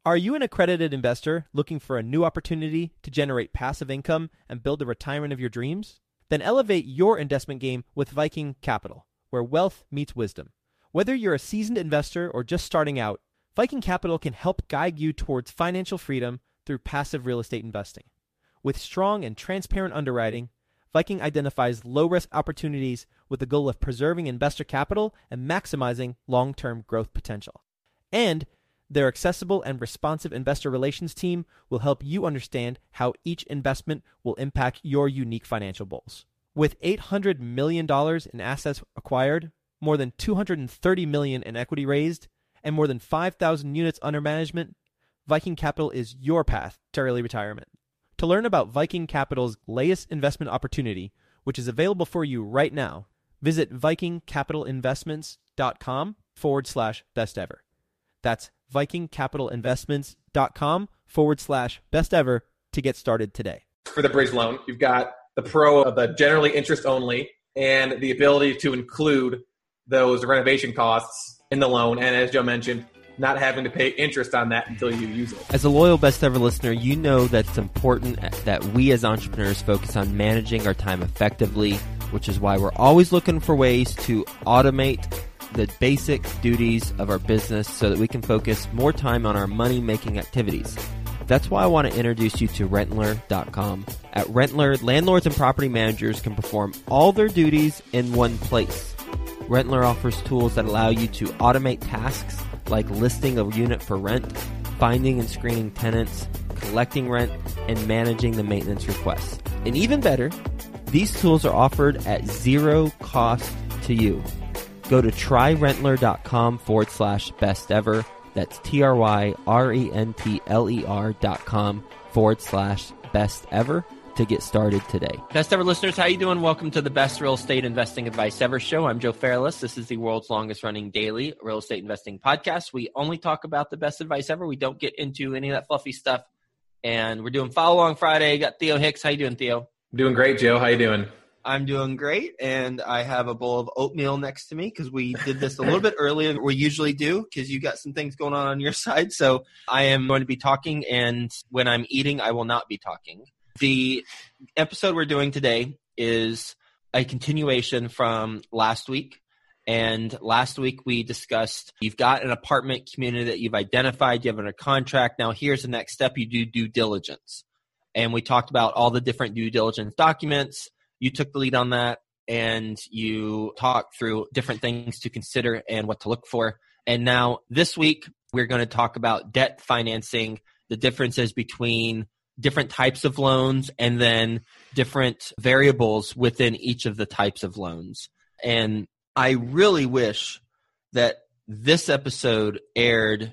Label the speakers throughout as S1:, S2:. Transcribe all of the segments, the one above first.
S1: Are you an accredited investor looking for a new opportunity to generate passive income and build the retirement of your dreams? Then elevate your investment game with Viking Capital, where wealth meets wisdom. Whether you're a seasoned investor or just starting out, Viking Capital can help guide you towards financial freedom through passive real estate investing. With strong and transparent underwriting, Viking identifies low-risk opportunities with the goal of preserving investor capital and maximizing long-term growth potential. And their accessible and responsive investor relations team will help you understand how each investment will impact your unique financial goals. With $800 million in assets acquired, more than $230 million in equity raised, and more than 5,000 units under management, Viking Capital is your path to early retirement. To learn about Viking Capital's latest investment opportunity, which is available for you right now, visit vikingcapitalinvestments.com/best ever. That's vikingcapitalinvestments.com/best ever to get started today.
S2: For the bridge loan, you've got the pro of the generally interest only and the ability to include those renovation costs in the loan. And as Joe mentioned, not having to pay interest on that until you use it.
S3: As a loyal Best Ever listener, you know that it's important that we as entrepreneurs focus on managing our time effectively, which is why we're always looking for ways to automate the basic duties of our business so that we can focus more time on our money-making activities. That's why I want to introduce you to Rentler.com. At Rentler, landlords and property managers can perform all their duties in one place. Rentler offers tools that allow you to automate tasks like listing a unit for rent, finding and screening tenants, collecting rent, and managing the maintenance requests. And even better, these tools are offered at zero cost to you. Go to tryrentler.com/best ever. That's tryrentler.com/best ever to get started today. Best Ever listeners, how you doing? Welcome to the Best Real Estate Investing Advice Ever show. I'm Joe Fairless. This is the world's longest running daily real estate investing podcast. We only talk about the best advice ever. We don't get into any of that fluffy stuff. And we're doing Follow Along Friday. Got Theo Hicks. How you doing, Theo?
S2: I'm doing great, Joe. How you doing?
S3: I'm doing great, and I have a bowl of oatmeal next to me because we did this a little bit earlier than we usually do because you got some things going on your side. So I am going to be talking, and when I'm eating, I will not be talking. The episode we're doing today is a continuation from last week. And last week we discussed you've got an apartment community that you've identified, you have under contract. Now here's the next step. You do due diligence. And we talked about all the different due diligence documents. You took the lead on that, and you talked through different things to consider and what to look for. And now this week we're going to talk about debt financing, the differences between different types of loans, and then different variables within each of the types of loans. And I really wish that this episode aired,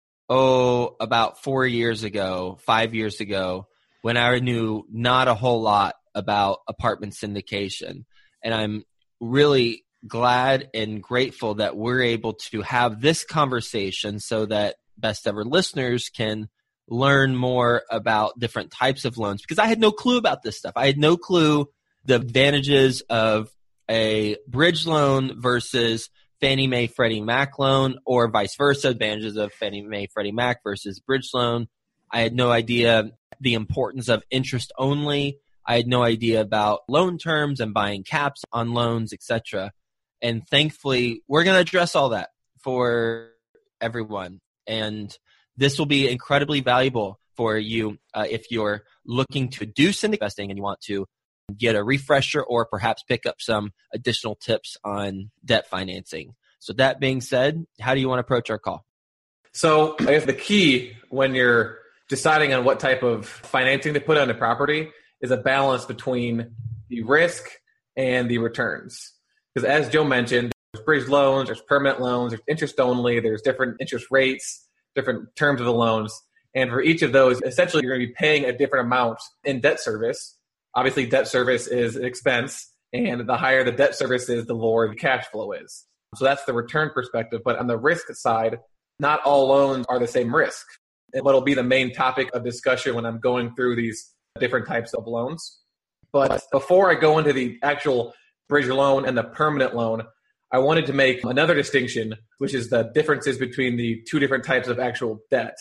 S3: about 5 years ago, when I knew not a whole lot about apartment syndication. And I'm really glad and grateful that we're able to have this conversation so that Best Ever listeners can learn more about different types of loans, because I had no clue about this stuff. I had no clue the advantages of a bridge loan versus Fannie Mae Freddie Mac loan, or vice versa, advantages of Fannie Mae Freddie Mac versus bridge loan. I had no idea the importance of interest only. I had no idea about loan terms and buying caps on loans, etc. And thankfully, we're going to address all that for everyone. And this will be incredibly valuable for you if you're looking to do syndicate investing and you want to get a refresher or perhaps pick up some additional tips on debt financing. So that being said, how do you want to approach our call?
S2: So I guess the key when you're deciding on what type of financing to put on a property is a balance between the risk and the returns. Because as Joe mentioned, there's bridge loans, there's permanent loans, there's interest only, there's different interest rates, different terms of the loans. And for each of those, essentially, you're going to be paying a different amount in debt service. Obviously, debt service is an expense, and the higher the debt service is, the lower the cash flow is. So that's the return perspective. But on the risk side, not all loans are the same risk. And what'll be the main topic of discussion when I'm going through these different types of loans. But before I go into the actual bridge loan and the permanent loan, I wanted to make another distinction, which is the differences between the two different types of actual debt.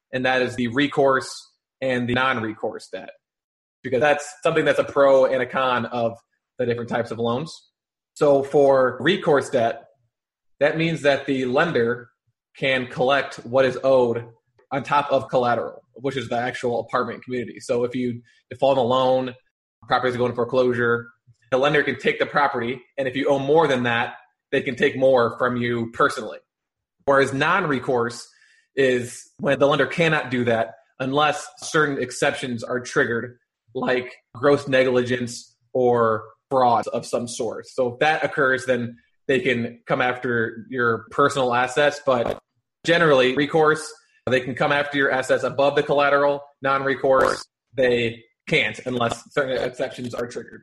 S2: and that is the recourse and the non-recourse debt, because that's something that's a pro and a con of the different types of loans. So for recourse debt, that means that the lender can collect what is owed on top of collateral, which is the actual apartment community. So if you default on a loan, property is going to foreclosure, the lender can take the property, and if you owe more than that, they can take more from you personally. Whereas non-recourse is when the lender cannot do that unless certain exceptions are triggered, like gross negligence or fraud of some sort. So if that occurs, then they can come after your personal assets. But generally, recourse, they can come after your assets above the collateral. Non-recourse, they can't unless certain exceptions are triggered.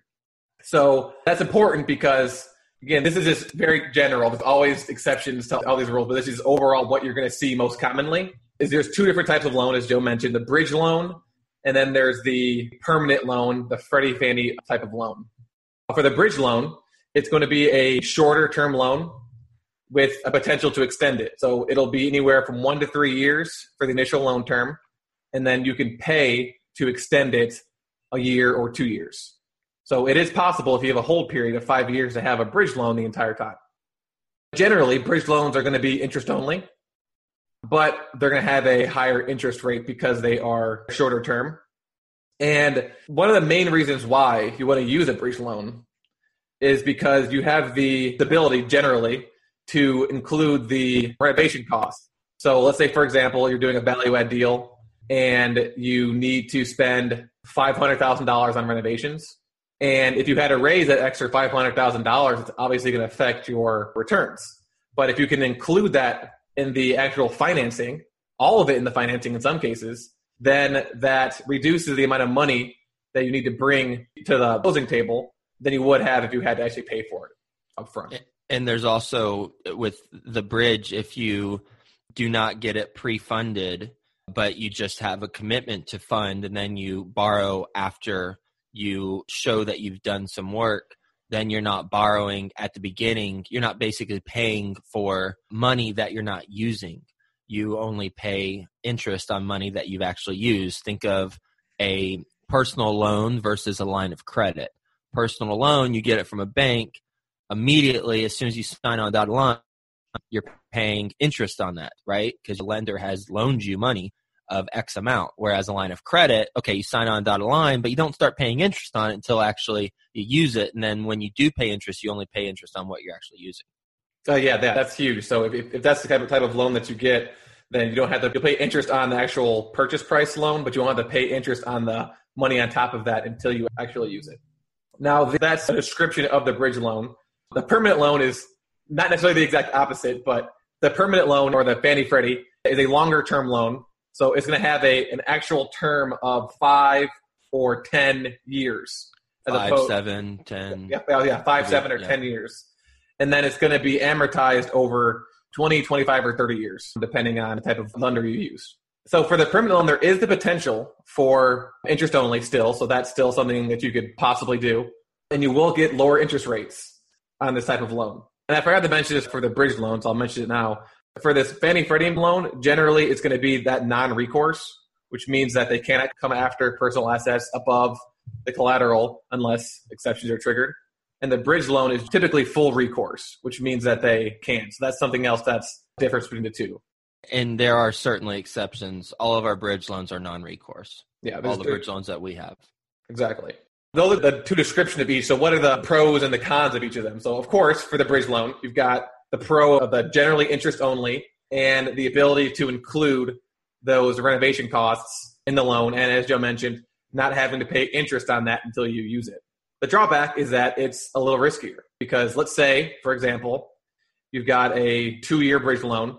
S2: So that's important because, again, this is just very general. There's always exceptions to all these rules, but this is overall what you're going to see most commonly. Is there's two different types of loan, as Joe mentioned, the bridge loan, and then there's the permanent loan, the Freddie Fannie type of loan. For the bridge loan, it's going to be a shorter term loan with a potential to extend it. So it'll be anywhere from 1 to 3 years for the initial loan term, and then you can pay to extend it a year or 2 years. So it is possible if you have a hold period of 5 years to have a bridge loan the entire time. Generally, bridge loans are going to be interest only, but they're going to have a higher interest rate because they are shorter term. And one of the main reasons why you want to use a bridge loan is because you have the ability generally to include the renovation costs. So let's say, for example, you're doing a value add deal and you need to spend $500,000 on renovations. And if you had to raise that extra $500,000, it's obviously going to affect your returns. But if you can include that in the actual financing, all of it in the financing in some cases, then that reduces the amount of money that you need to bring to the closing table than you would have if you had to actually pay for it up front.
S3: And there's also, with the bridge, if you do not get it pre-funded, but you just have a commitment to fund and then you borrow after you show that you've done some work, then you're not borrowing at the beginning. You're not basically paying for money that you're not using. You only pay interest on money that you've actually used. Think of a personal loan versus a line of credit. Personal loan, you get it from a bank. Immediately, as soon as you sign on that line, you're paying interest on that, right? Because the lender has loaned you money of X amount. Whereas a line of credit, okay, you sign on dotted line, but you don't start paying interest on it until actually you use it. And then when you do pay interest, you only pay interest on what you're actually using.
S2: Yeah, that's huge. So if that's the type of loan that you get, then you don't have to you'll pay interest on the actual purchase price loan, but you won't have to pay interest on the money on top of that until you actually use it. Now, that's a description of the bridge loan. The permanent loan is not necessarily the exact opposite, but the permanent loan or the Fannie Freddie is a longer term loan. So it's going to have an actual term of 5 or 10 years.
S3: 5, 7, 10.
S2: Yeah, 5, 7, or 10 years. And then it's going to be amortized over 20, 25, or 30 years, depending on the type of lender you use. So for the permanent loan, there is the potential for interest only still. So that's still something that you could possibly do. And you will get lower interest rates on this type of loan. And I forgot to mention this for the bridge loan, so I'll mention it now. For this Fannie Freddie loan, generally it's going to be that non-recourse, which means that they cannot come after personal assets above the collateral unless exceptions are triggered. And the bridge loan is typically full recourse, which means that they can. So that's something else that's the difference between the two.
S3: And there are certainly exceptions. All of our bridge loans are non-recourse.
S2: Yeah,
S3: all the bridge loans that we have.
S2: Exactly. Those are the two descriptions of each. So what are the pros and the cons of each of them? So, of course, for the bridge loan, you've got the pro of the generally interest only and the ability to include those renovation costs in the loan. And as Joe mentioned, not having to pay interest on that until you use it. The drawback is that it's a little riskier because let's say, for example, you've got a 2-year bridge loan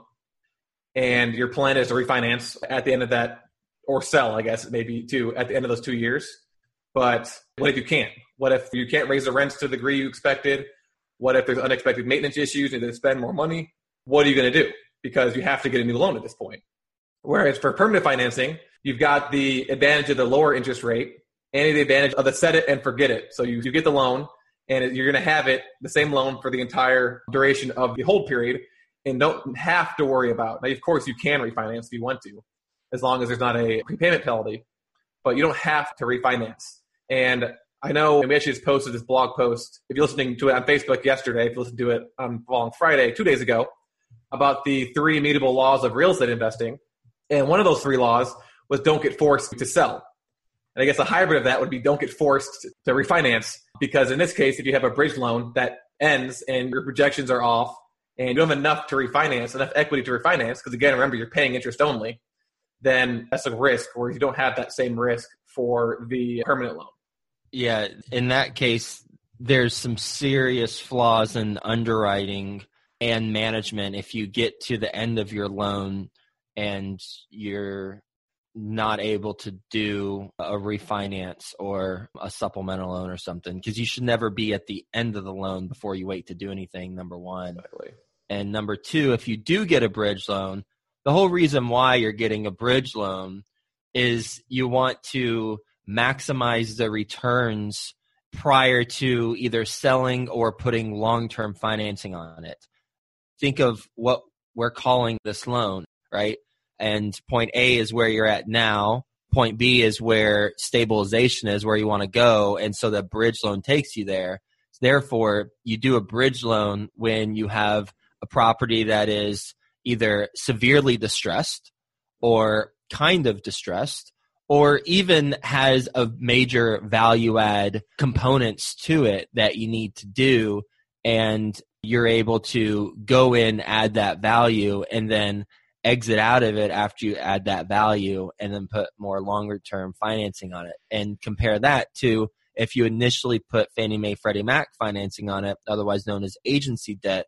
S2: and your plan is to refinance at the end of that, or sell, I guess, maybe too, at the end of those 2 years. But what if you can't? What if you can't raise the rents to the degree you expected? What if there's unexpected maintenance issues and you spend more money? What are you going to do? Because you have to get a new loan at this point. Whereas for permanent financing, you've got the advantage of the lower interest rate and the advantage of the set it and forget it. So you get the loan and you're going to have it, the same loan for the entire duration of the hold period and don't have to worry about. Now, of course, you can refinance if you want to, as long as there's not a prepayment penalty, but you don't have to refinance. And I know we actually just posted this blog post, if you're listening to it on Facebook yesterday, if you listened to it on Friday, 2 days ago, about the 3 immutable laws of real estate investing. And one of those 3 laws was don't get forced to sell. And I guess a hybrid of that would be don't get forced to refinance, because in this case, if you have a bridge loan that ends and your projections are off and you don't have enough to refinance, enough equity to refinance, because again, remember, you're paying interest only, then that's a risk where you don't have that same risk for the permanent loan.
S3: Yeah, in that case, there's some serious flaws in underwriting and management if you get to the end of your loan and you're not able to do a refinance or a supplemental loan or something, because you should never be at the end of the loan before you wait to do anything, number one.
S2: Exactly.
S3: And number two, if you do get a bridge loan, the whole reason why you're getting a bridge loan is you want to maximize the returns prior to either selling or putting long-term financing on it. Think of what we're calling this loan, right? And point A is where you're at now. Point B is where stabilization is, where you want to go. And so the bridge loan takes you there. Therefore, you do a bridge loan when you have a property that is either severely distressed or kind of distressed, or even has a major value add components to it that you need to do. And you're able to go in, add that value, and then exit out of it after you add that value, and then put more longer term financing on it. And compare that to if you initially put Fannie Mae, Freddie Mac financing on it, otherwise known as agency debt,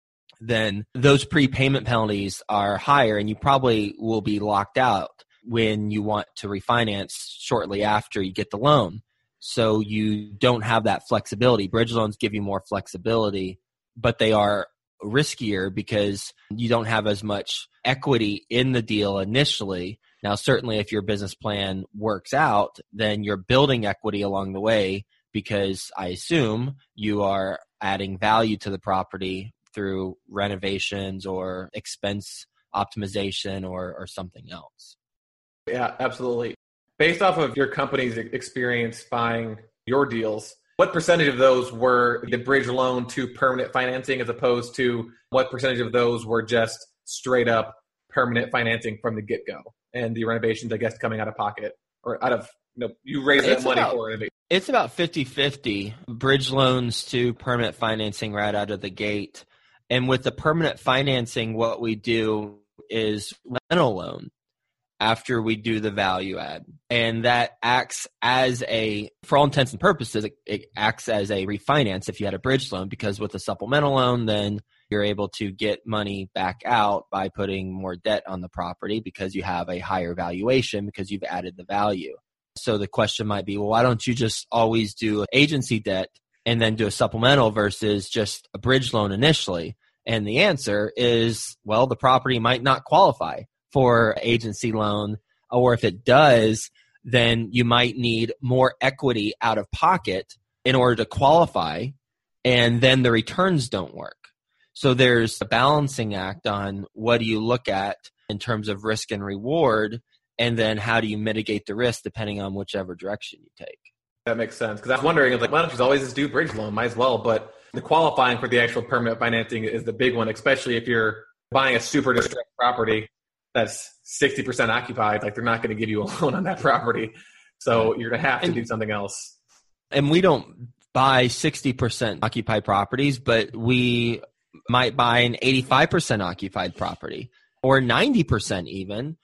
S3: then those prepayment penalties are higher, and you probably will be locked out when you want to refinance shortly after you get the loan. So you don't have that flexibility. Bridge loans give you more flexibility, but they are riskier because you don't have as much equity in the deal initially. Now, certainly if your business plan works out, then you're building equity along the way, because I assume you are adding value to the property through renovations or expense optimization or something else.
S2: Yeah, absolutely. Based off of your company's experience buying your deals, what percentage of those were the bridge loan to permanent financing, as opposed to what percentage of those were just straight up permanent financing from the get-go, and the renovations, I guess, coming out of pocket or out of, you raise that money for renovation?
S3: It's about 50-50 bridge loans to permanent financing right out of the gate. And with the permanent financing, what we do is rental loan after we do the value add. And that acts as for all intents and purposes, it acts as a refinance if you had a bridge loan, because with a supplemental loan, then you're able to get money back out by putting more debt on the property because you have a higher valuation because you've added the value. So the question might be, well, why don't you just always do agency debt and then do a supplemental versus just a bridge loan initially? And the answer is, well, the property might not qualify for agency loan, or if it does, then you might need more equity out of pocket in order to qualify, and then the returns don't work. So there's a balancing act on what do you look at in terms of risk and reward, and then how do you mitigate the risk depending on whichever direction you take.
S2: That makes sense. Because I was wondering, why don't you always just do bridge loan? Might as well. But the qualifying for the actual permanent financing is the big one, especially if you're buying a super distressed property that's 60% occupied. Like, they're not going to give you a loan on that property. So you're going to have to do something else.
S3: And we don't buy 60% occupied properties, but we might buy an 85% occupied property or 90% even.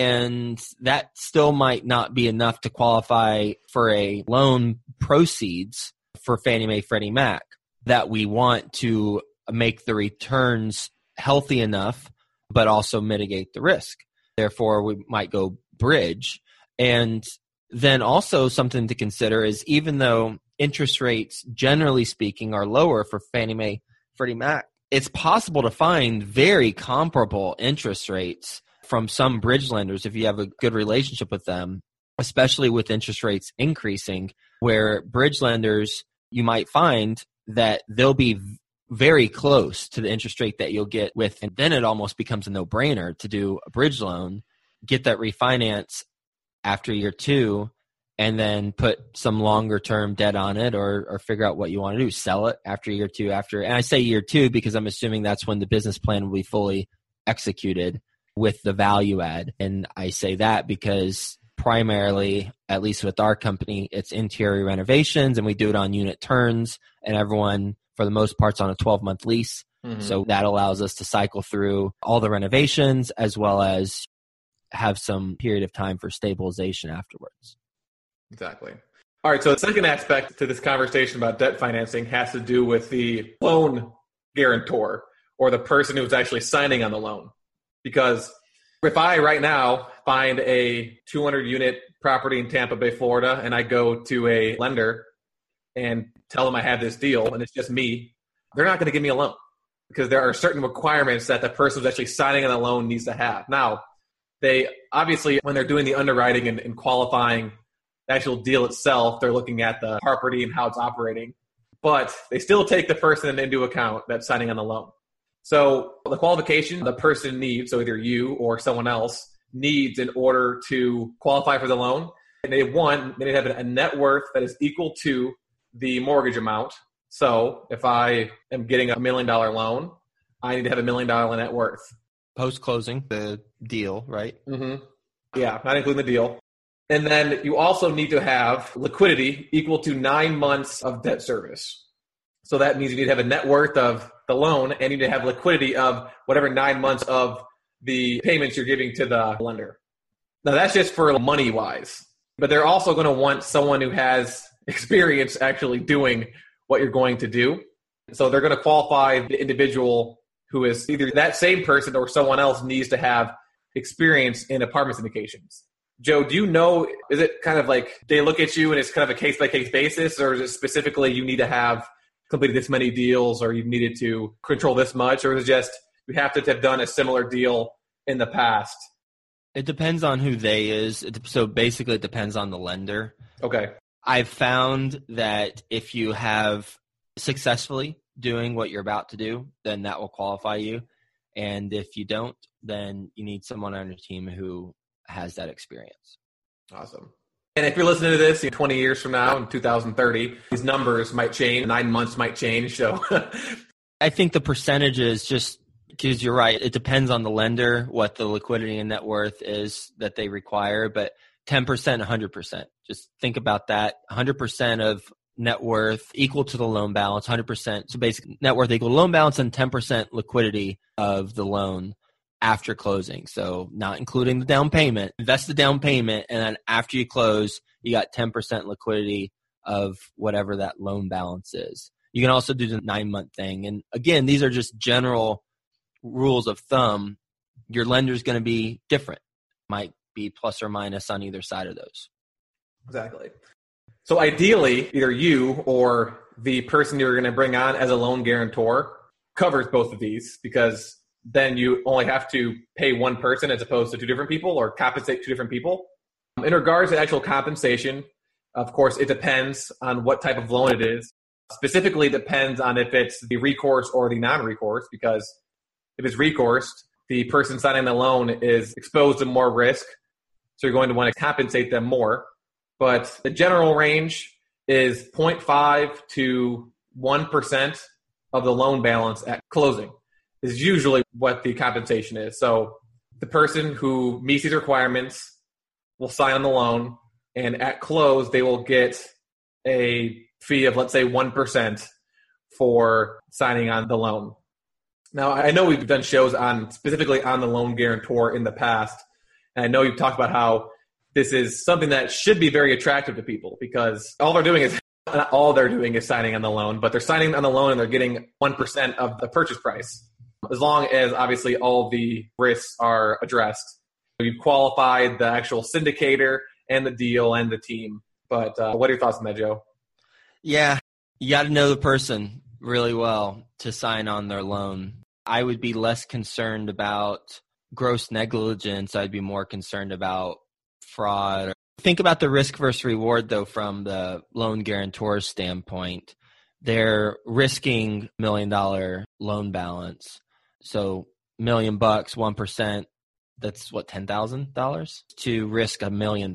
S3: And that still might not be enough to qualify for a loan proceeds for Fannie Mae, Freddie Mac, that we want to make the returns healthy enough, but also mitigate the risk. Therefore, we might go bridge. And then also something to consider is, even though interest rates, generally speaking, are lower for Fannie Mae, Freddie Mac, it's possible to find very comparable interest rates from some bridge lenders if you have a good relationship with them, especially with interest rates increasing, where bridge lenders, you might find that they'll be very close to the interest rate that you'll get with, and then it almost becomes a no-brainer to do a bridge loan get that refinance after year 2 and then put some longer term debt on it or figure out what you want to do. Sell it after year 2 and I say year 2 because I'm assuming that's when the business plan will be fully executed with the value add. And I say that because primarily, at least with our company, it's interior renovations and we do it on unit turns and everyone for the most part's on a 12-month lease. Mm-hmm. So that allows us to cycle through all the renovations as well as have some period of time for stabilization afterwards.
S2: Exactly. All right. So the second aspect to this conversation about debt financing has to do with the loan guarantor or the person who's actually signing on the loan. Because if I right now find a 200-unit property in Tampa Bay, Florida, and I go to a lender and tell them I have this deal and it's just me, they're not going to give me a loan because there are certain requirements that the person who's actually signing on the loan needs to have. Now, they obviously, when they're doing the underwriting and qualifying the actual deal itself, they're looking at the property and how it's operating, but they still take the person into account that's signing on the loan. So the qualification the person needs, so either you or someone else needs in order to qualify for the loan, and they need to have a net worth that is equal to the mortgage amount. So if I am getting $1 million loan, I need to have $1 million net worth.
S3: Post-closing the deal, right?
S2: Mm-hmm. Yeah, not including the deal. And then you also need to have liquidity equal to 9 months of debt service. So that means you need to have a net worth of the loan and you need to have liquidity of whatever 9 months of the payments you're giving to the lender. Now that's just for money-wise, but they're also going to want someone who has experience actually doing what you're going to do. So they're going to qualify the individual who is either that same person or someone else needs to have experience in apartment syndications. Joe, do you know, is it kind of like they look at you and it's kind of a case-by-case basis, or is it specifically you need to have completed this many deals or you needed to control this much, or is it just you have to have done a similar deal in the past?
S3: It depends on who they is. So basically it depends on the lender.
S2: Okay.
S3: I've found that if you have successfully doing what you're about to do, then that will qualify you. And if you don't, then you need someone on your team who has that experience.
S2: Awesome. And if you're listening to this 20 years from now in 2030, these numbers might change, 9 months might change. So
S3: I think the percentages, just because you're right, it depends on the lender, what the liquidity and net worth is that they require, but 10%, 100%. Just think about that. 100% of net worth equal to the loan balance, 100%. So basically net worth equal to loan balance and 10% liquidity of the loan after closing. So not including the down payment, invest the down payment, and then after you close, you got 10% liquidity of whatever that loan balance is. You can also do the 9-month thing. And again, these are just general rules of thumb. Your lender's going to be different. Might be plus or minus on either side of those.
S2: Exactly. So ideally, either you or the person you're going to bring on as a loan guarantor covers both of these, because then you only have to pay one person as opposed to two different people, or compensate two different people. In regards to actual compensation, of course, it depends on what type of loan it is. Specifically, it depends on if it's the recourse or the non-recourse, because if it's recourse, the person signing the loan is exposed to more risk, so you're going to want to compensate them more. But the general range is 0.5 to 1% of the loan balance at closing is usually what the compensation is. So the person who meets these requirements will sign on the loan, and at close, they will get a fee of, let's say, 1% for signing on the loan. Now, I know we've done shows on specifically on the loan guarantor in the past, and I know you've talked about how this is something that should be very attractive to people, because all they're doing is signing on the loan, but they're signing on the loan and they're getting 1% of the purchase price, as long as obviously all the risks are addressed. You've qualified the actual syndicator and the deal and the team. But what are your thoughts on that, Joe?
S3: Yeah, you got to know the person really well to sign on their loan. I would be less concerned about gross negligence. I'd be more concerned about fraud. Think about the risk versus reward, though, from the loan guarantor's standpoint. They're risking $1 million loan balance. So $1 million, 1%, that's what, $10,000 to risk $1 million.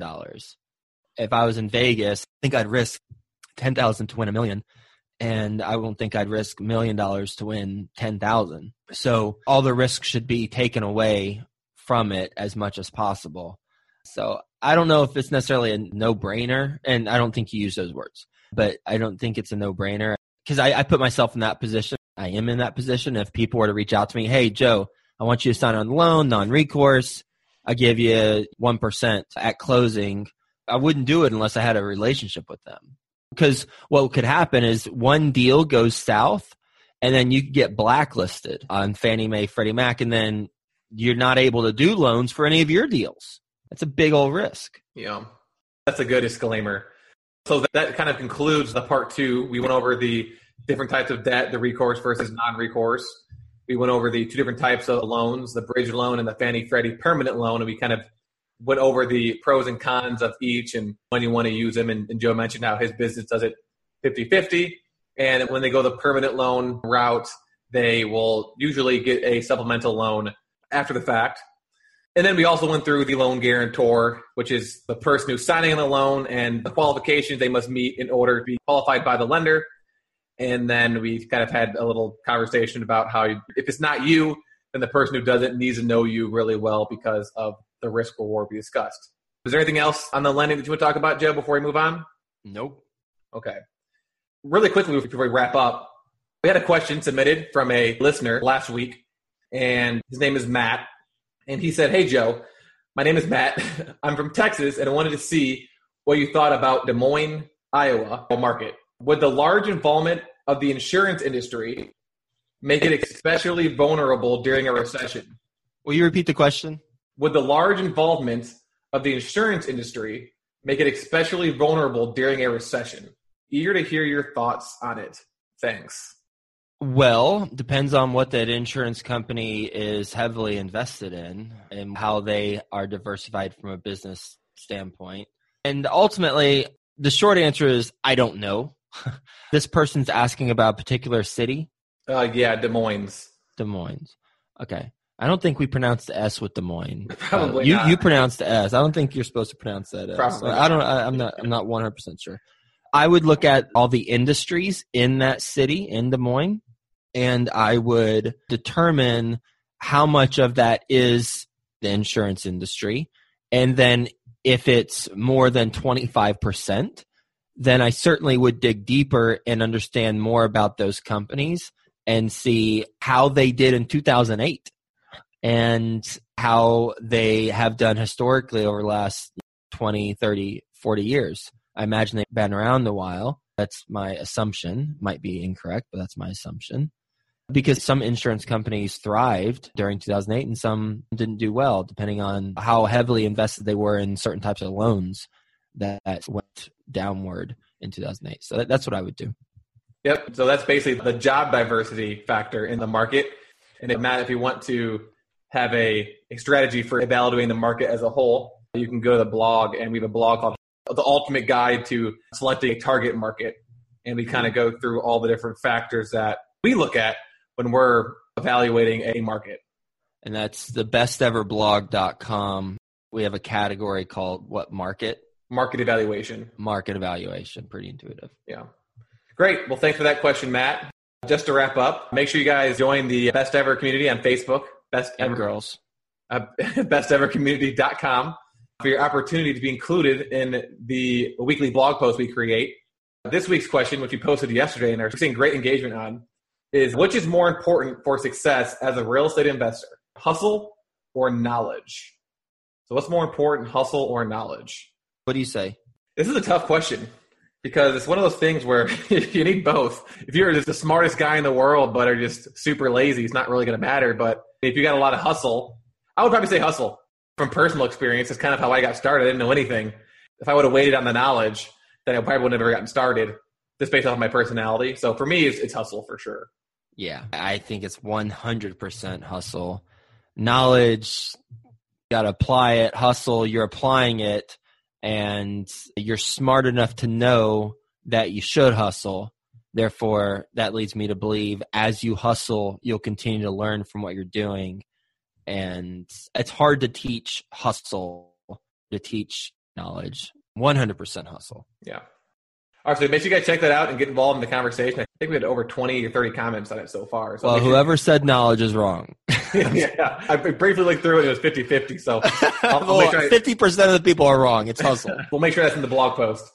S3: If I was in Vegas, I think I'd risk 10,000 to win $1 million. And I won't think I'd risk $1 million to win 10,000. So all the risk should be taken away from it as much as possible. So I don't know if it's necessarily a no-brainer, and I don't think you use those words, but I don't think it's a no-brainer because I put myself in that position. I am in that position. If people were to reach out to me, hey, Joe, I want you to sign on the loan, non-recourse. I give you 1% at closing. I wouldn't do it unless I had a relationship with them. Because what could happen is one deal goes south, and then you get blacklisted on Fannie Mae, Freddie Mac, and then you're not able to do loans for any of your deals. That's a big old risk.
S2: Yeah, that's a good disclaimer. So that kind of concludes the part 2. We went over the different types of debt, the recourse versus non-recourse. We went over the 2 different types of loans, the bridge loan and the Fannie Freddie permanent loan, and we kind of went over the pros and cons of each and when you want to use them. And Joe mentioned how his business does it 50-50. And when they go the permanent loan route, they will usually get a supplemental loan after the fact. And then we also went through the loan guarantor, which is the person who's signing on the loan and the qualifications they must meet in order to be qualified by the lender. And then we kind of had a little conversation about how if it's not you, then the person who does it needs to know you really well because of the risk reward we discussed. Is there anything else on the lending that you want to talk about, Joe, before we move on?
S3: Nope.
S2: Okay. Really quickly before we wrap up, we had a question submitted from a listener last week, and his name is Matt. And he said, hey, Joe, my name is Matt. I'm from Texas, and I wanted to see what you thought about Des Moines, Iowa market. Would the large involvement of the insurance industry make it especially vulnerable during a recession?
S3: Will you repeat the question?
S2: Would the large involvement of the insurance industry make it especially vulnerable during a recession? Eager to hear your thoughts on it. Thanks.
S3: Well, depends on what that insurance company is heavily invested in and how they are diversified from a business standpoint. And ultimately, the short answer is I don't know. This person's asking about a particular city?
S2: Yeah, Des Moines.
S3: Des Moines. Okay. I don't think we pronounced the S with Des Moines.
S2: Probably not.
S3: You pronounced the S. I don't think you're supposed to pronounce that S.
S2: Probably
S3: I'm not 100% sure. I would look at all the industries in that city, in Des Moines, and I would determine how much of that is the insurance industry. And then if it's more than 25%, then I certainly would dig deeper and understand more about those companies and see how they did in 2008 and how they have done historically over the last 20, 30, 40 years. I imagine they've been around a while. That's my assumption. Might be incorrect, but that's my assumption. Because some insurance companies thrived during 2008 and some didn't do well, depending on how heavily invested they were in certain types of loans that went downward in 2008. So that's what I would do.
S2: Yep. So that's basically the job diversity factor in the market. And if, Matt, if you want to have a strategy for evaluating the market as a whole, you can go to the blog, and we have a blog called The Ultimate Guide to Selecting a Target Market. And we kind of go through all the different factors that we look at when we're evaluating a market.
S3: And that's the besteverblog.com. We have a category called what market?
S2: Market evaluation.
S3: Market evaluation. Pretty intuitive.
S2: Yeah. Great. Well, thanks for that question, Matt. Just to wrap up, make sure you guys join the Best Ever community on Facebook. Best
S3: and
S2: Ever
S3: girls.
S2: BestEverCommunity.com for your opportunity to be included in the weekly blog post we create. This week's question, which we posted yesterday and are seeing great engagement on, is which is more important for success as a real estate investor, hustle or knowledge? So what's more important, hustle or knowledge?
S3: What do you say?
S2: This is a tough question because it's one of those things where you need both. If you're just the smartest guy in the world but are just super lazy, it's not really going to matter. But if you got a lot of hustle, I would probably say hustle. From personal experience, it's kind of how I got started. I didn't know anything. If I would have waited on the knowledge, then I probably wouldn't have ever gotten started just based off of my personality. So for me, it's hustle for sure.
S3: Yeah, I think it's 100% hustle. Knowledge, got to apply it. Hustle, you're applying it, and you're smart enough to know that you should hustle. Therefore, that leads me to believe as you hustle, you'll continue to learn from what you're doing. And it's hard to teach hustle, to teach knowledge. 100% hustle.
S2: Yeah. All right, so make sure you guys check that out and get involved in the conversation. I think we had over 20 or 30 comments on it so far. So
S3: well, whoever said knowledge is wrong.
S2: Yeah, I briefly looked through it. It was 50-50. So I'll make sure
S3: 50% of the people are wrong. It's hustle.
S2: We'll make sure that's in the blog post.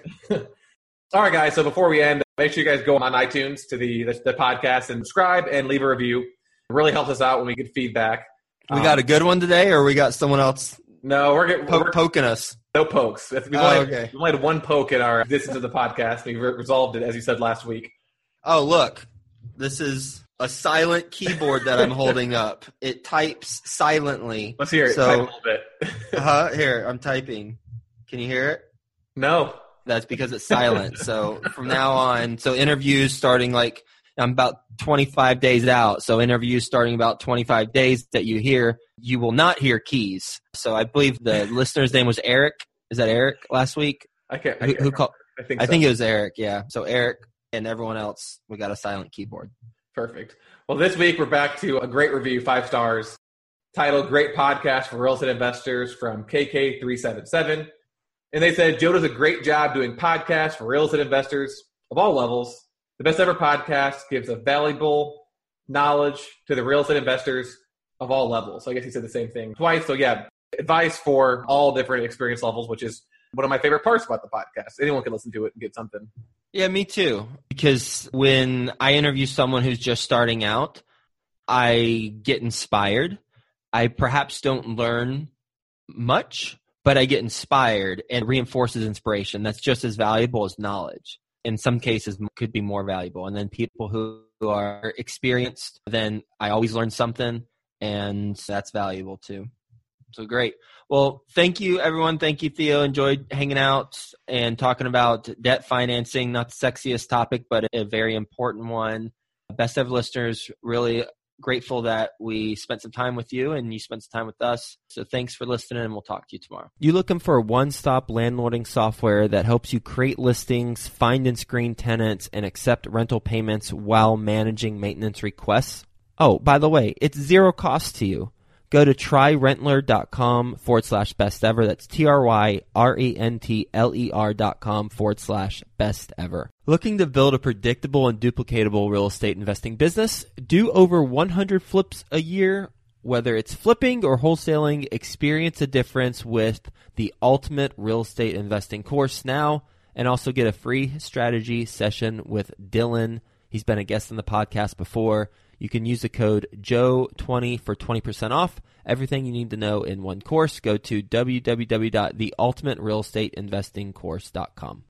S2: All right, guys. So before we end, make sure you guys go on iTunes to the podcast and subscribe and leave a review. It really helps us out when we get feedback.
S3: We got a good one today, or we got someone else
S2: No, we're
S3: poking us?
S2: No pokes. We've only had one poke in our existence of the podcast. We resolved it, as you said last week.
S3: Oh, look. This is a silent keyboard that I'm holding up. It types silently.
S2: Let's hear it. Type a little bit.
S3: Here, I'm typing. Can you hear it?
S2: No.
S3: That's because it's silent. So from now on, interviews starting I'm about 25 days out. So interviews starting about 25 days that you will not hear keys. So I believe the listener's name was Eric. Is that Eric last week?
S2: I can't.
S3: Who called?
S2: I
S3: think it was Eric. Yeah. So Eric and everyone else, we got a silent keyboard.
S2: Perfect. Well, this week we're back to a great review, 5 stars, titled "Great Podcast for Real Estate Investors" from KK377. And they said, Joe does a great job doing podcasts for real estate investors of all levels. The Best Ever podcast gives a valuable knowledge to the real estate investors of all levels. So I guess he said the same thing twice. So yeah, advice for all different experience levels, which is one of my favorite parts about the podcast. Anyone can listen to it and get something.
S3: Yeah, me too. Because when I interview someone who's just starting out, I get inspired. I perhaps don't learn much, but I get inspired, and reinforces inspiration. That's just as valuable as knowledge. In some cases, could be more valuable. And then people who are experienced, then I always learn something, and that's valuable too. So great. Well, thank you, everyone. Thank you, Theo. Enjoyed hanging out and talking about debt financing. Not the sexiest topic, but a very important one. Best Ever listeners, really grateful that we spent some time with you and you spent some time with us. So thanks for listening, and we'll talk to you tomorrow.
S1: You looking for a one-stop landlording software that helps you create listings, find and screen tenants, and accept rental payments while managing maintenance requests? Oh, by the way, it's zero cost to you. Go to tryrentler.com/bestever. That's tryrentler.com/bestever. Looking to build a predictable and duplicatable real estate investing business? Do over 100 flips a year? Whether it's flipping or wholesaling, experience a difference with the Ultimate Real Estate Investing course now, and also get a free strategy session with Dylan. He's been a guest on the podcast before. You can use the code JOE20 for 20% off. Everything you need to know in one course. Go to www.theultimaterealestateinvestingcourse.com.